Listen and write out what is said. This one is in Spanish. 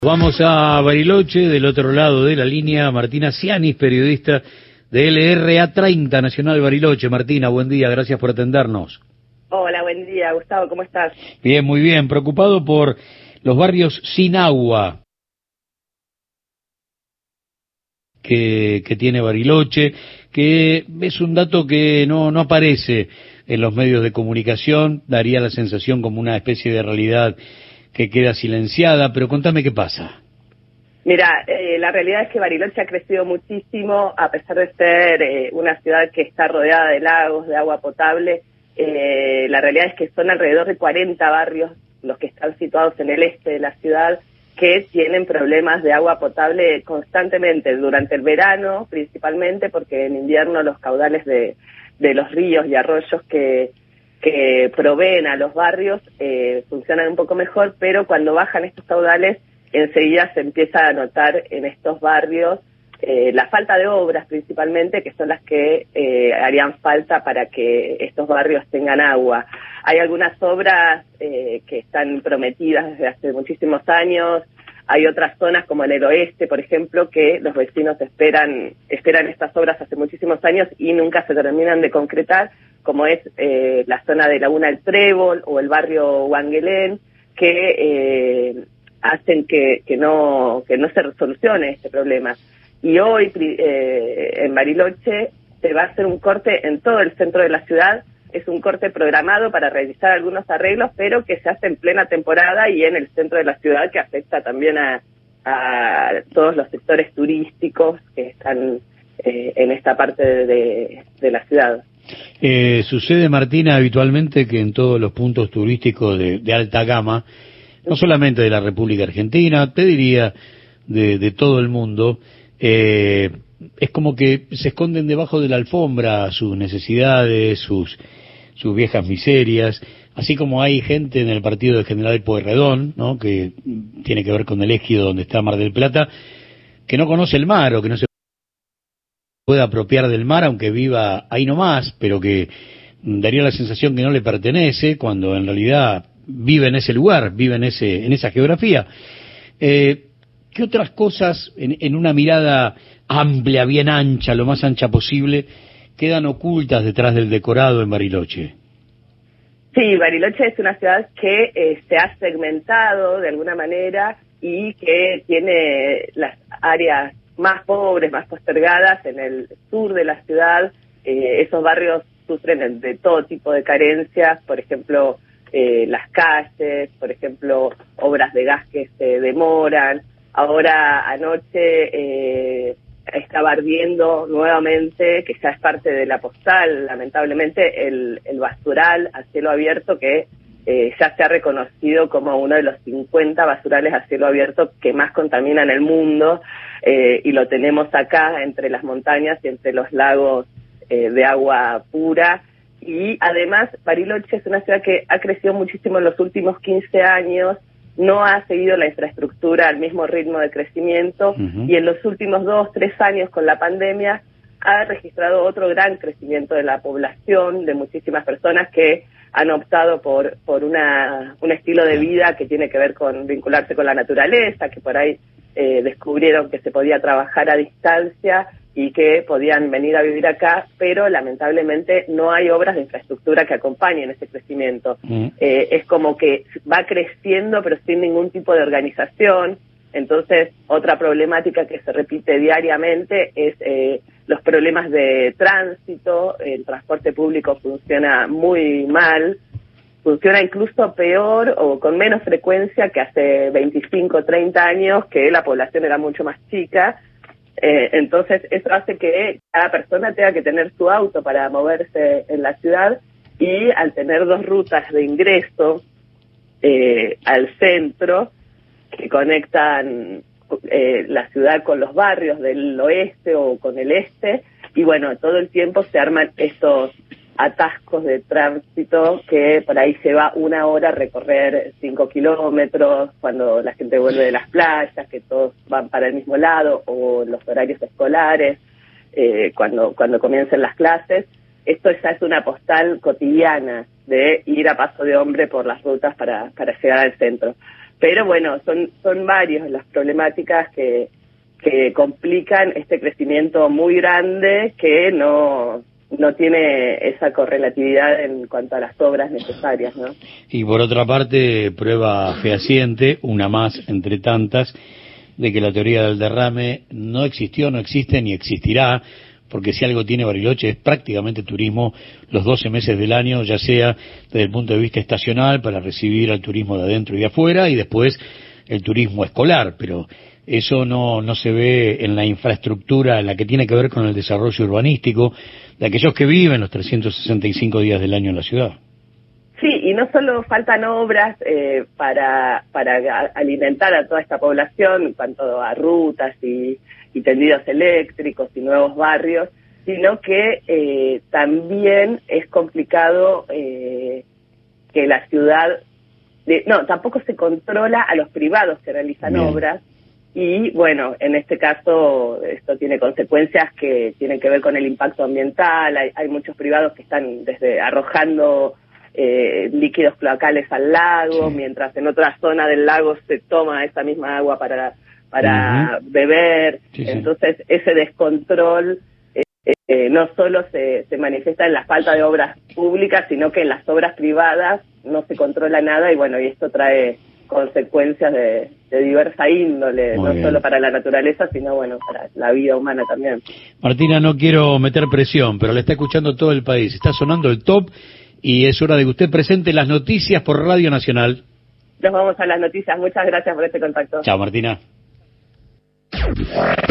Vamos a Bariloche, del otro lado de la línea, Martina Cianis, periodista de LRA30 Nacional Bariloche. Martina, buen día, gracias por atendernos. Hola, buen día, Gustavo, ¿cómo estás? Bien, muy bien, preocupado por los barrios sin agua que tiene Bariloche, que es un dato que no aparece en los medios de comunicación, daría la sensación como una especie de realidad que queda silenciada, pero contame qué pasa. Mira, la realidad es que Bariloche ha crecido muchísimo, a pesar de ser una ciudad que está rodeada de lagos, de agua potable. La realidad es que son alrededor de 40 barrios los que están situados en el este de la ciudad que tienen problemas de agua potable constantemente, durante el verano principalmente, porque en invierno los caudales de los ríos y arroyos que proveen a los barrios funcionan un poco mejor, pero cuando bajan estos caudales enseguida se empieza a notar en estos barrios la falta de obras principalmente, que son las que harían falta para que estos barrios tengan agua. Hay algunas obras que están prometidas desde hace muchísimos años. Hay otras zonas como en el oeste, por ejemplo, que los vecinos esperan estas obras hace muchísimos años y nunca se terminan de concretar, como es la zona de Laguna El Trébol o el barrio Huanguelén, que hacen que no se solucione este problema. Y hoy en Bariloche se va a hacer un corte en todo el centro de la ciudad. Es un corte programado para realizar algunos arreglos, pero que se hace en plena temporada y en el centro de la ciudad, que afecta también a todos los sectores turísticos que están en esta parte de la ciudad. Sucede, Martina, habitualmente que en todos los puntos turísticos de alta gama, no solamente de la República Argentina, te diría de todo el mundo, es como que se esconden debajo de la alfombra sus necesidades, sus viejas miserias, así como hay gente en el partido de General Pueyrredón, ¿no?, que tiene que ver con el ejido donde está Mar del Plata, que no conoce el mar o que no se puede apropiar del mar aunque viva ahí nomás, pero que daría la sensación que no le pertenece cuando en realidad vive en ese lugar, vive en esa geografía. ¿Qué otras cosas, en una mirada amplia, bien ancha, lo más ancha posible, quedan ocultas detrás del decorado en Bariloche? Sí, Bariloche es una ciudad que se ha segmentado de alguna manera y que tiene las áreas más pobres, más postergadas en el sur de la ciudad. Esos barrios sufren de todo tipo de carencias, por ejemplo, las calles, por ejemplo, obras de gas que se demoran. Ahora anoche estaba ardiendo nuevamente, que ya es parte de la postal, lamentablemente, el basural a cielo abierto, que ya se ha reconocido como uno de los 50 basurales a cielo abierto que más contaminan el mundo, y lo tenemos acá entre las montañas y entre los lagos de agua pura. Y además Bariloche es una ciudad que ha crecido muchísimo en los últimos 15 años, no ha seguido la infraestructura al mismo ritmo de crecimiento, y en los últimos 2-3 años con la pandemia ha registrado otro gran crecimiento de la población, de muchísimas personas que han optado por un estilo de vida que tiene que ver con vincularse con la naturaleza, que por ahí descubrieron que se podía trabajar a distancia y que podían venir a vivir acá, pero lamentablemente no hay obras de infraestructura que acompañen ese crecimiento. Es como que va creciendo pero sin ningún tipo de organización. Entonces, otra problemática que se repite diariamente es los problemas de tránsito. El transporte público funciona muy mal, funciona incluso peor o con menos frecuencia que hace 25 o 30 años, que la población era mucho más chica. Entonces eso hace que cada persona tenga que tener su auto para moverse en la ciudad, y al tener dos rutas de ingreso al centro que conectan la ciudad con los barrios del oeste o con el este, y bueno, todo el tiempo se arman estos atascos de tránsito que por ahí lleva 1 hora recorrer 5 kilómetros cuando la gente vuelve de las playas, que todos van para el mismo lado, o los horarios escolares, cuando comienzan las clases. Esto ya es una postal cotidiana de ir a paso de hombre por las rutas para llegar al centro. Pero bueno, son varios las problemáticas que complican este crecimiento muy grande que no tiene esa correlatividad en cuanto a las obras necesarias, ¿no? Y por otra parte, prueba fehaciente, una más entre tantas, de que la teoría del derrame no existió, no existe ni existirá, porque si algo tiene Bariloche es prácticamente turismo los 12 meses del año, ya sea desde el punto de vista estacional para recibir al turismo de adentro y de afuera, y después el turismo escolar, pero eso no se ve en la infraestructura, en la que tiene que ver con el desarrollo urbanístico de aquellos que viven los 365 días del año en la ciudad. Sí, y no solo faltan obras para alimentar a toda esta población en cuanto a rutas y tendidos eléctricos y nuevos barrios, sino que también es complicado que la ciudad... tampoco se controla a los privados que realizan obras, y bueno, en este caso esto tiene consecuencias que tienen que ver con el impacto ambiental. Hay muchos privados que están desde arrojando líquidos cloacales al lago, mientras en otra zona del lago se toma esa misma agua para beber. Entonces ese descontrol no solo se manifiesta en la falta de obras públicas, sino que en las obras privadas no se controla nada, y bueno, y esto trae consecuencias de diversa índole, no solo para la naturaleza, sino bueno, para la vida humana también. Martina, no quiero meter presión, pero le está escuchando todo el país, está sonando el top y es hora de que usted presente las noticias por Radio Nacional. Nos vamos a las noticias, muchas gracias por este contacto. Chao, Martina.